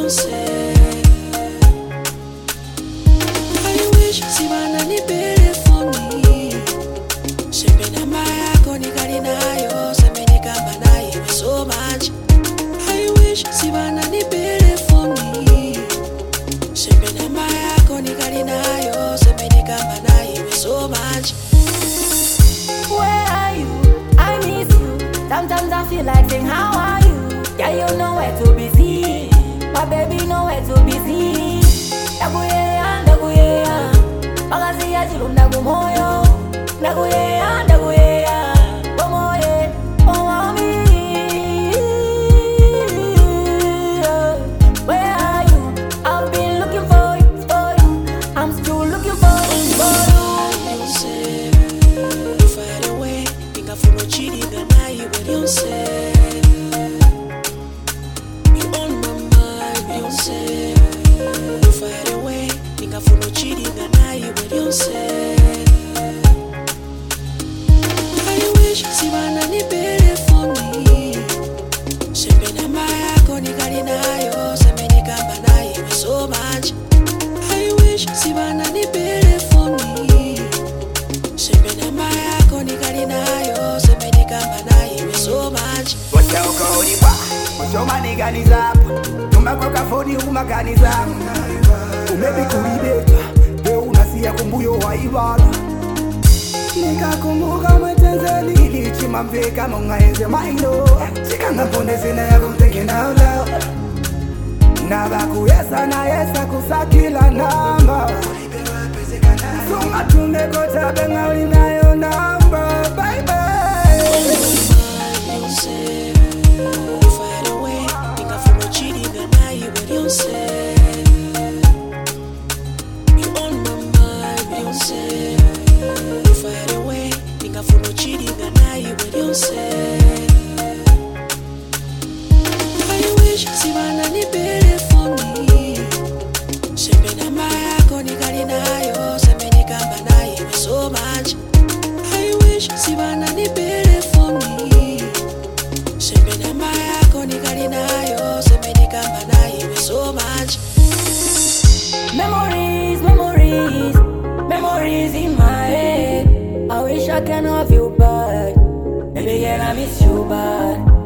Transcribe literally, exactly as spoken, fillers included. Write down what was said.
Beyonce. I wish Sibana ni bere for me. Sembe na maya koni kari nayo, sembe ni kamba na iwe so much. I wish Sibana ni bere for me. Sembe na maya koni kari nayo, sembe ni kamba na iwe so much. Where are you? I miss you. Sometimes I feel like saying, how are you? Yeah, you know where to be seen. My baby know where to be seen. Naguyeya, naguyeya. Magaziya jiru nagumoyo. Naguyeya, naguyeya. Bomoye, bomami. Where are you? I've been looking for you, for you. I'm still looking for you, for you. Beyonce, you find a way. Think I follow cheating and I you with Beyonce. You on my mind, Beyonce. You find a way. Think I follow cheating and I you with Beyonce. I wish Sibana ni bere for me. Sembe na maya koni kari nayo, sembe ni kamba na iwe so much. I wish Sibana ni bere for me. Sembe na maya koni kari nayo, sembe ni kamba na iwe so much. Wacha ukauliwa, wacha maniganiza. Tumakoka foni umaganiza. Umebi kulibeka, leo unasia kumbuyo wa ibala. Nikakumbuka mwetenze nilichima mvika mungaenze maino. Chika ngapone zina ya kumthinking out loud. Nabakuyesa na yesa kusakila namba. Sunga tumekota benga ulinayo namba, baby. Beyonce, you find a way. Think I follow cheating and I you with Beyonce. You on my mind, Beyonce. You find a way. Think I follow cheating and I you with Beyonce. I wish Sibana ni bere for me. Sembe na maya koni kari nayo, sembe ni kamba na iwe so much. I wish Sibana ni bere for me. Sembe na maya koni kari nayo, sembe ni kamba na iwe so much. Memories, memories, memories in my head. I wish I can have you back. Maybe yeah, I miss you bad.